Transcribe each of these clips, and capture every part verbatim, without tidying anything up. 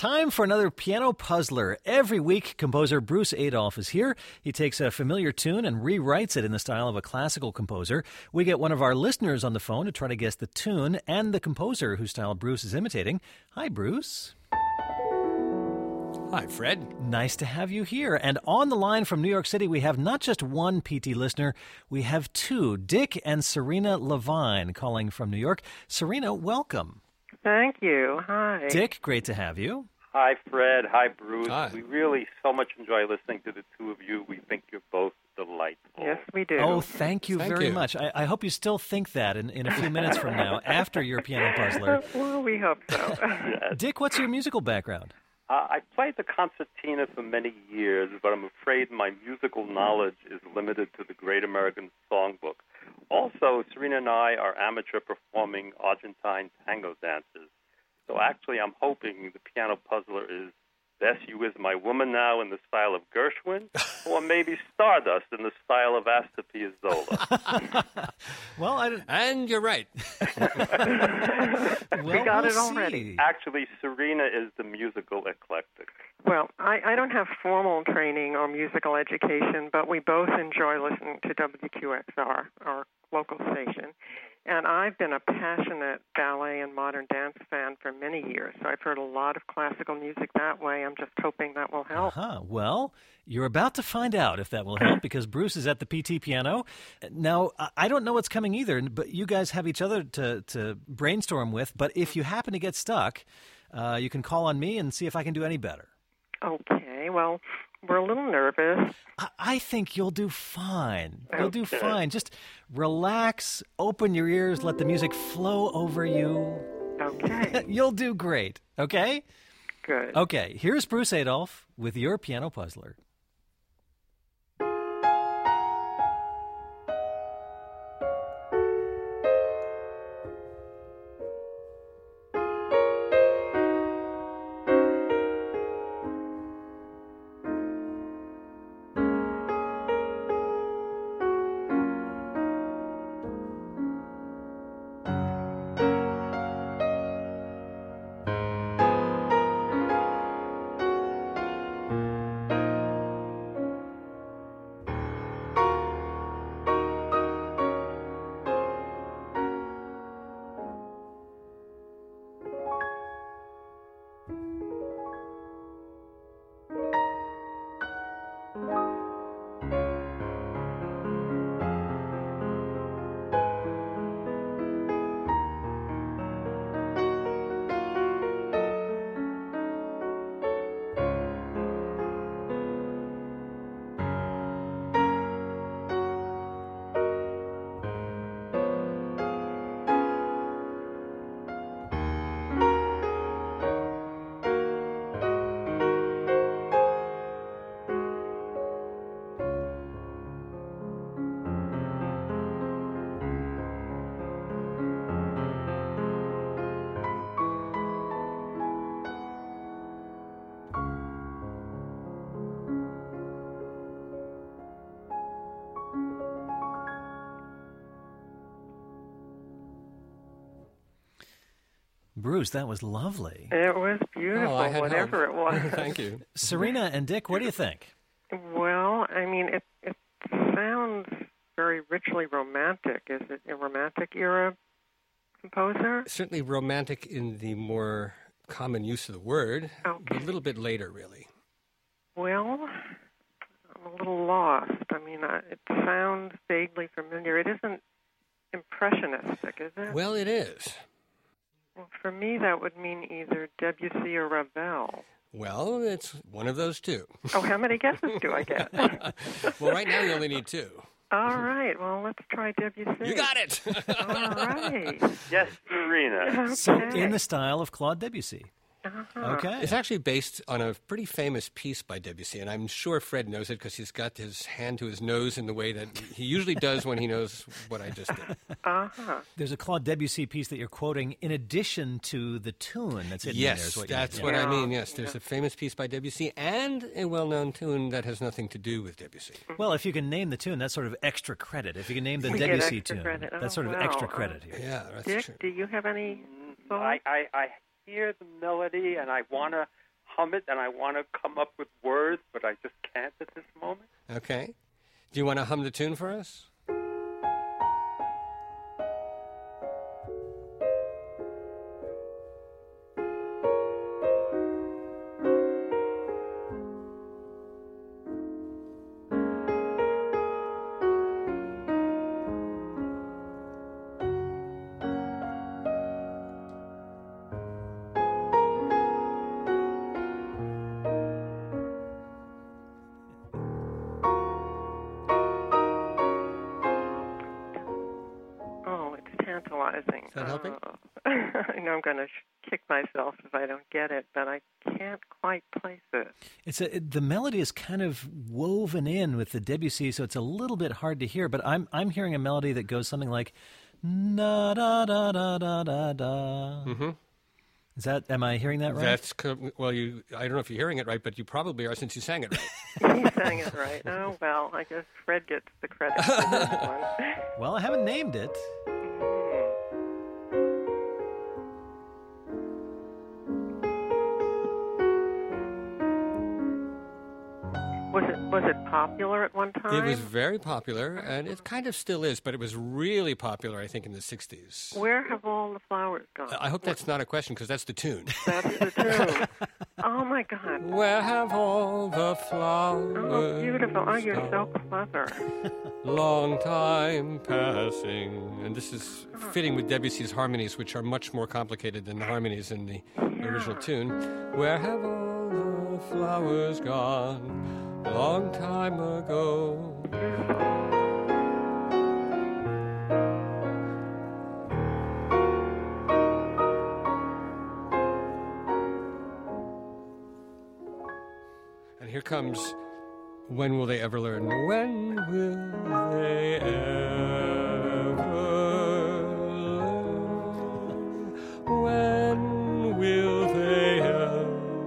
Time for another piano puzzler. Every week, composer Bruce Adolphe is here. He takes a familiar tune and rewrites it in the style of a classical composer. We get one of our listeners on the phone to try to guess the tune and the composer whose style Bruce is imitating. Hi, Bruce. Hi, Fred. Nice to have you here. And on the line from New York City, we have not just one P T listener, we have two, Dick and Serena Levine, calling from New York. Serena, welcome. Thank you. Hi. Dick, great to have you. Hi, Fred. Hi, Bruce. Hi. We really so much enjoy listening to the two of you. We think you're both delightful. Yes, we do. Oh, thank you Thank very you. much. I, I hope you still think that in, in a few minutes from now, after your piano puzzler. Well, we hope so. Yes. Dick, what's your musical background? Uh, I played the concertina for many years, but I'm afraid my musical knowledge is limited to the Great American Songbook. Also, Serena and I are amateur performing Argentine tango dancers. So actually, I'm hoping the piano puzzler is Bess, You Is My Woman Now in the style of Gershwin, or maybe Stardust in the style of Astor Piazzolla. Well, I don't... And you're right. well, We got we'll it already. see. Actually, Serena is the musical eclectic. Well, I, I don't have formal training or musical education, but we both enjoy listening to W Q X R, our local station. And I've been a passionate ballet and modern dance fan for many years, so I've heard a lot of classical music that way. I'm just hoping that will help. Uh-huh. Well, you're about to find out if that will help because Bruce is at the P T piano. Now, I- I don't know what's coming either, but you guys have each other to, to brainstorm with. But if you happen to get stuck, uh, you can call on me and see if I can do any better. Okay, well, we're a little nervous. I, I think you'll do fine. You'll do Okay. fine. Just relax, open your ears, let the music flow over you. Okay, You'll do great, okay? good. Okay, here's Bruce Adolphe with your piano puzzler. Bruce, that was lovely. It was beautiful, Oh, I had whatever it was. Thank you. Serena and Dick, what do you think? Well, I mean, it it sounds very richly romantic. Is it a romantic era composer? Certainly romantic in the more common use of the word, but Okay. a little bit later, really. Well, I'm a little lost. I mean, I, it sounds vaguely familiar. It isn't impressionistic, is it? Well, it is. Well, for me, that would mean either Debussy or Ravel. Well, it's one of those two. Oh, how many guesses do I get? Well, right now you only need two. All right. Well, let's try Debussy. You got it! All right. Yes, Serena. Okay. So, in the style of Claude Debussy. Uh-huh. Okay. It's actually based on a pretty famous piece by Debussy, and I'm sure Fred knows it because he's got his hand to his nose in the way that he usually does when he knows what I just did. Uh-huh. There's a Claude Debussy piece that you're quoting in addition to the tune that's hidden in there. Yes, Is what you that's mean. what Yeah. I mean, yes. There's a famous piece by Debussy and a well-known tune that has nothing to do with Debussy. Well, if you can name the tune, that's sort of extra credit. If you can name the We get Debussy extra tune, credit. Oh, that's sort of wow. extra credit here. Yeah, that's Dick, true. do you have any thoughts? I, I, I hear the melody, and I want to hum it, and I want to come up with words, but I just can't at this moment. Okay. Do you want to hum the tune for us? Tantalizing. Is that helping? Uh, I know I'm going to sh- kick myself if I don't get it, but I can't quite place it. It's a, it, the melody is kind of woven in with the Debussy, so it's a little bit hard to hear. But I'm I'm hearing a melody that goes something like da da da da da da da. Mm-hmm. Is that? Am I hearing that right? That's co- well. You. I don't know if you're hearing it right, but you probably are since you sang it right. He sang it right. Oh well, I guess Fred gets the credit for this one. Well, I haven't named it. Was it was it popular at one time? It was very popular, and it kind of still is, but it was really popular, I think, in the sixties. Where have all the flowers gone? I hope that's not a question, because that's the tune. That's the tune. Oh, my God. Where have all the flowers Oh, beautiful. Oh, you're so clever. Long time passing. And this is fitting with Debussy's harmonies, which are much more complicated than the harmonies in the original tune. Where have all the flowers gone? Long time ago. And here comes When Will They Ever Learn? When will they ever learn? When will they ever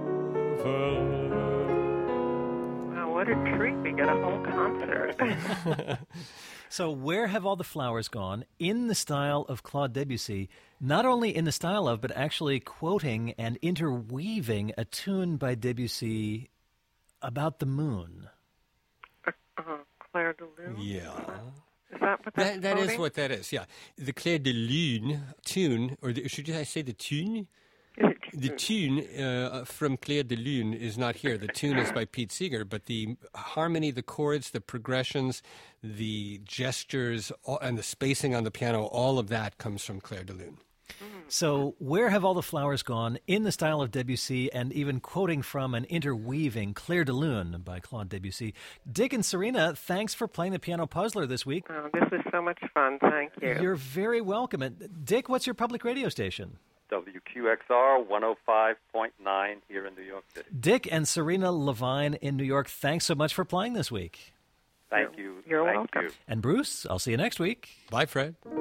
learn? Wow, what a treat. We get a whole concert. So where have all the flowers gone? In the style of Claude Debussy, not only in the style of, but actually quoting and interweaving a tune by Debussy about the moon. uh, uh, Claire de Lune? Yeah. Is that what that's That, that is quoting? what that is, yeah. The Clair de Lune tune, or the, should I say the tune? The tune uh, from Clair de Lune is not here. The tune is by Pete Seeger, but the harmony, the chords, the progressions, the gestures, all, and the spacing on the piano, all of that comes from Clair de Lune. So where have all the flowers gone? In the style of Debussy, and even quoting from and interweaving Clair de Lune by Claude Debussy. Dick and Serena, thanks for playing the Piano Puzzler this week. Oh, this was so much fun. Thank you. You're very welcome. And Dick, what's your public radio station? W Q X R one oh five point nine here in New York City. Dick and Serena Levine in New York, thanks so much for playing this week. Thank you. You're Thank welcome. you. And Bruce, I'll see you next week. Bye, Fred.